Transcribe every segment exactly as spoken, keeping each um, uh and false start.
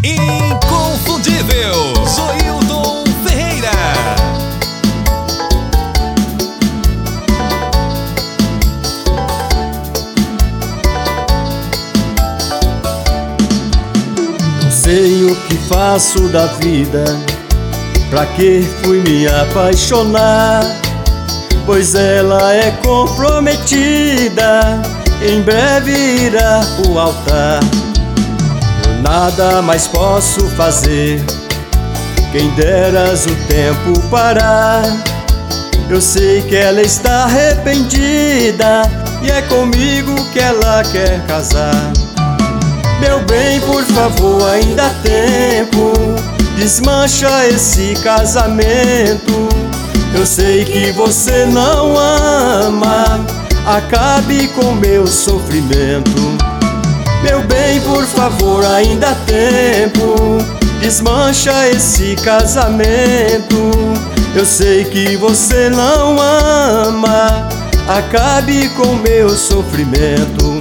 inconfundível, Zoilton Ferreira. Não sei o que faço da vida, pra que fui me apaixonar? Pois ela é comprometida, em breve irá pro altar. Eu nada mais posso fazer, quem deras o tempo parar. Eu sei que ela está arrependida e é comigo que ela quer casar. Meu bem, por favor, ainda há tempo, desmancha esse casamento. Eu sei que você não ama, acabe com meu sofrimento. Meu bem, por favor, ainda há tempo, desmancha esse casamento. Eu sei que você não ama, acabe com meu sofrimento.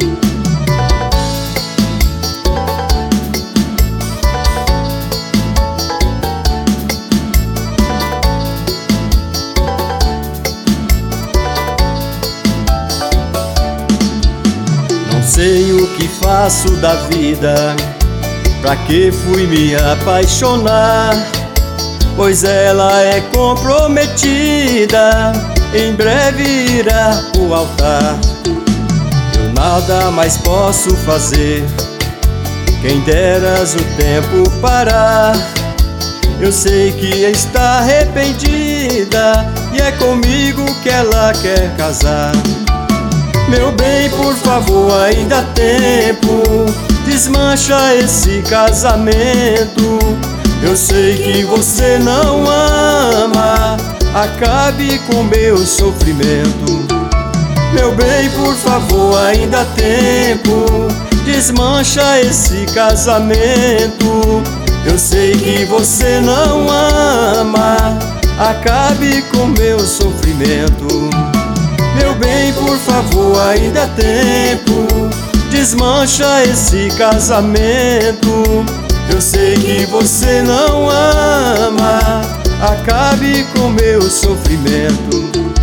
Não sei o que faço da vida, pra que fui me apaixonar? Pois ela é comprometida, em breve irá pro altar. Eu nada mais posso fazer, quem deras o tempo parar. Eu sei que está arrependida e é comigo que ela quer casar. Meu bem, por favor, ainda há tempo, desmancha esse casamento. Eu sei que você não ama, acabe com meu sofrimento. Meu bem, por favor, ainda há tempo, desmancha esse casamento. Eu sei que você não ama, acabe com meu sofrimento. Meu bem, por favor, ainda há tempo, desmancha esse casamento. Eu sei que você não ama, acabe com meu sofrimento.